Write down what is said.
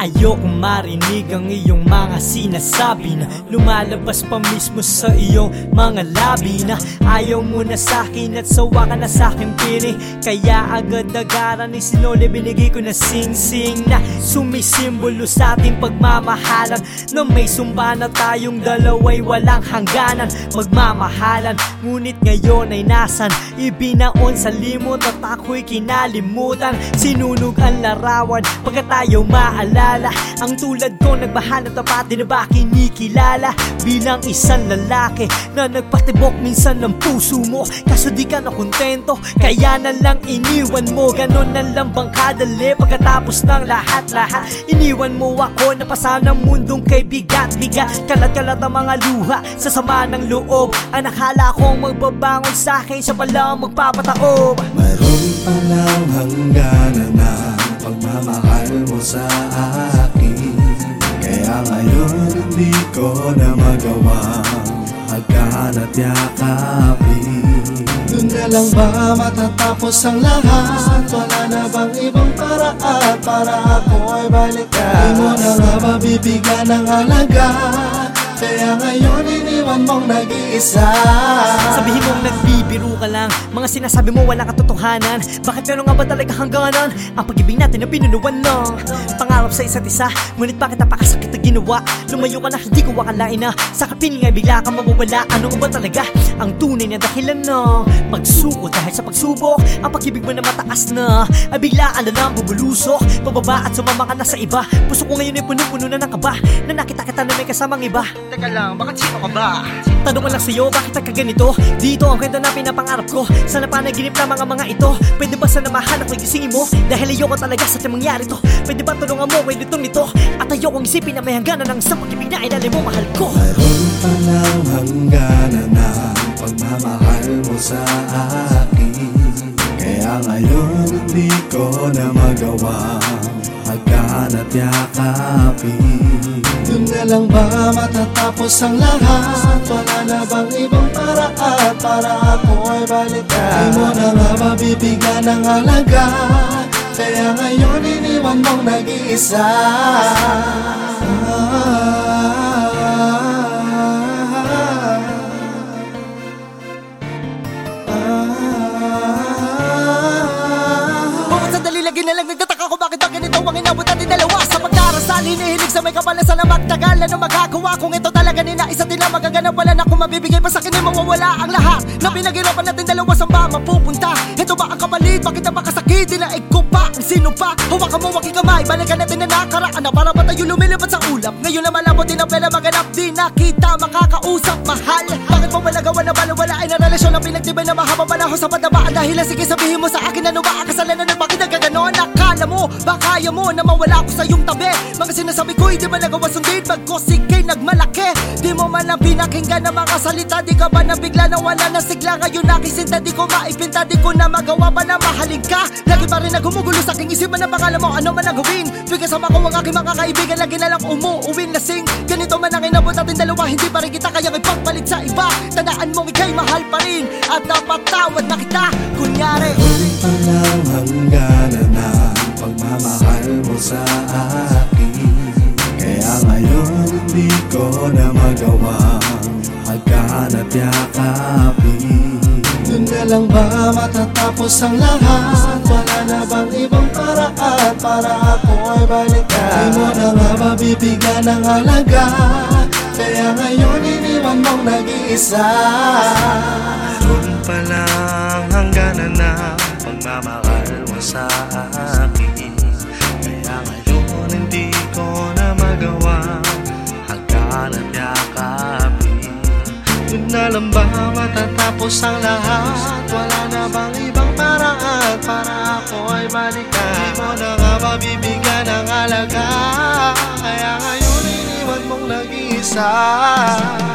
Ayokong marinig ang iyong mga sinasabi na lumalabas pa mismo sa iyong mga labi na ayaw mo na sa'kin at sawa ka na sa'king pili. Kaya agad-agaran ni sinole binigay ko na sing-sing na sumisimbolo sa ating pagmamahalan, na may sumba na tayong dalawa'y walang hangganan magmamahalan. Ngunit ngayon ay nasan, ibinaon sa limot at ako'y kinalimutan. Sinunog ang larawan pagkat tayo maalala. Ang tulad ko nagbahanap tapat, di na ba kinikilala bilang isang lalaki na nagpatibok minsan ng puso mo. Kaso di ka na kontento, kaya na lang iniwan mo. Ganon na lang bang kadali pagkatapos ng lahat-lahat? Iniwan mo ako na pasa ng mundong kay bigat-bigat. Kalat-kalat ang mga luha sa sama ng loob. Ang nakala kong magbabangon sa akin, siya pala magpapataob. Mayroon palang hangganan na pagmamahal mo sa akin, kaya ngayon hindi ko na magawa magkahanap yakapin. Doon na lang ba matatapos ang lahat? Wala na bang ibang paraan para ako ay balikan? Di mo na nga mabibigyan ng halaga, kaya ngayon iniwan mong nag-iisa. Sabihin mong nagbibiro ka lang, mga sinasabi mo walang katotohanan. Bakit meron nga ba talaga hangganan? Ang pag-ibig natin na pinunuwan ng pangarap sa isa't isa, ngunit bakit napakasakit na ginawa? Lumayo ka na, hindi ko akalain na sa kapiling ay bigla ka mawawala. Ano nga ba talaga ang tunay na dahilan ng pagsuko dahil sa pagsubok? Ang pag-ibig mo na mataas na ay biglaan na lang bumulusok pababa at sumama ka na sa iba. Puso ko ngayon ay puno-puno na ng kaba na nakita kita na may kasamang iba. Teka lang, bakit sino ka ba? Tanong ko lang sa'yo, bakit nagkaganito? Dito ang kwento na pinapangarap ko, sana panaginip na mga ito. Pwede ba sana mahanap ko gisingin mo? Dahil ayoko talaga sa mangyari to. Pwede ba tulungan mo, pwede itong nito? At ayokong isipin na may hangganan ng isang pag-ibig na ilalim mo, mahal ko. Mayroon palang hangganan na pagmamahal mo sa akin, kaya ngayon hindi ko na magawa magkahanap yakapin. Doon na lang ba matatapos ang lahat? Wala na bang ibang paraan para ako ay balikan? Di mo na nga mabibigyan ng halaga, kaya ngayon iniwan mong nag-iisa. Bukod sa dali lagi na lang nagtataka ko bakit ang ganito ang inabot natin dalawa. Sa pagdarasal, hinihilig sa may kapalasan na magtagal. Ano magagawa kung ito talaga ninais at tila magaganap? Wala na akong mabibigay pa sa akin, mawawala ang lahat na pinaghirapan natin dalawa. Saan ba mapupunta? Ito ba ang kapalit? Bakit na makasakit? Dinaig ko pa ang sino pa? Hawakan mo aking kamay, balikan natin na nakaraan na para ba tayo lumilipad sa ulap? Ngayon na malabo din ang pera maganap, di na kita makakausap, mahal. Bakit mo malagawa na balawalain ang relasyon na pinagtibay na mahabang panahon sa padabaan? Dahil sige sabihin mo sa akin, ano ba ang kasalanan ng bakit nagkaganon? Akala mo ba kaya mo na mawala ako sa iyong tabi? Mga sinasabi ko hindi ba nagawa sundin? Bagko sige nagmalaki, di mo man lang pinakinggan ng mga salita. Di ka ba nabigla na wala na sigla? Ngayon nakisinta, di ko maipinta, di ko na magawa pa na mahalin ka. Lagi pa rin nagumugulo sa aking isipan na pangalan mo, ano man ang gawin. Kasama ko ang aking mga kaibigan, lagi na lang umuuwin lasing. Ganito man ang inabot natin dalawa, hindi pa rin kita kayang ipagpalit sa iba. Tandaan mong ika'y mahal pa rin at napatawad na kita. Kunyari mayroon palang hangganan na pagmamahal mo sa akin, kaya ngayon hindi ko na magawa magkahanap yakapin. Doon na lang ba matatapos ang lahat? Wala na bang ibang paraan para ako ay balikan? Di mo na nga mabibigyan ng halaga, kaya ngayon iniwan mong nag-iisa. Mayroon palang hangganan na pagmamahal mo sa akin, kaya ngayon hindi ko na magawa magkahanap yakapin. Doon na lang ba matatapos ang lahat? Wala na bang ibang paraan para ako ay balikan? Di mo na nga mabibigyan ng halaga, kaya ngayon iniwan mong nag-iisa.